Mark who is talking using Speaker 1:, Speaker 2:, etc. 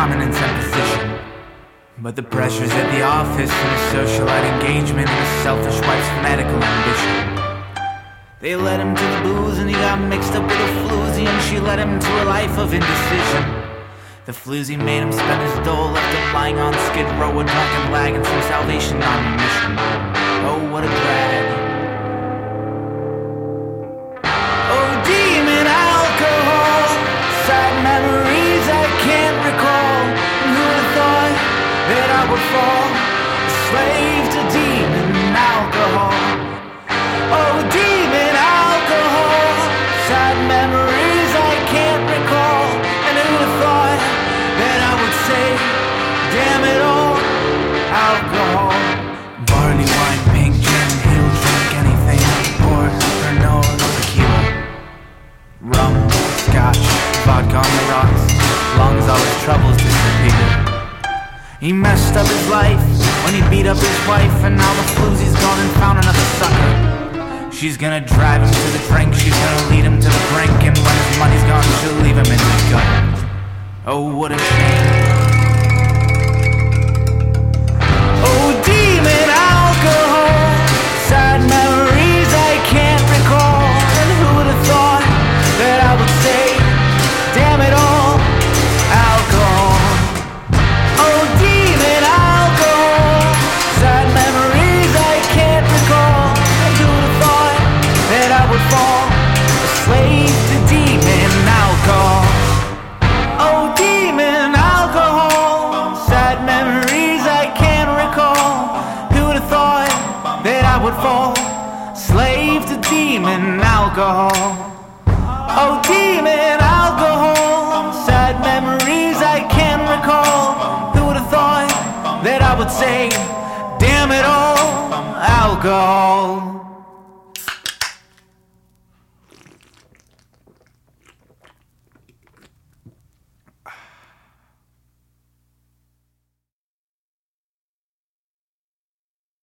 Speaker 1: dominance and position. But the pressures at the office and his socialite engagement and his selfish wife's fanatical ambition, they led him to the booze and he got mixed up with a floozy, and she led him to a life of indecision. The floozy made him spend his dole, left him lying on Skid Row, a drunken lagging from salvation on a mission. Oh, what a drag. Oh, demon alcohol, sad memories I can't recall. And who would have thought that I would fall a slave to demon alcohol? Oh, demon alcohol, sad memories I can't recall. And who would have thought that I would say, damn it all, alcohol. Barley wine, pink gin, he'll drink anything, port, Pernod, tequila, rum, scotch, vodka on the rocks, as long as all his troubles disappear. He messed up his life when he beat up his wife, and now the floozy's gone and found another sucker. She's gonna drive him to the drink, she's gonna lead him to the brink, and when his money's gone, she'll leave him in the gutter. Oh, what a shame. Oh, demon alcohol, sad memories I can't recall. And who would have thought that I would say, damn it all, alcohol. Oh, demon alcohol, sad memories I can't recall. And who would have thought that I would fall a slave to demon alcohol? Oh, demon alcohol, sad memories I can't recall. Who would have thought that I would fall slave to demon alcohol? Oh, demon alcohol, sad memories I can't recall. Who would have thought that I would say, damn it all, alcohol?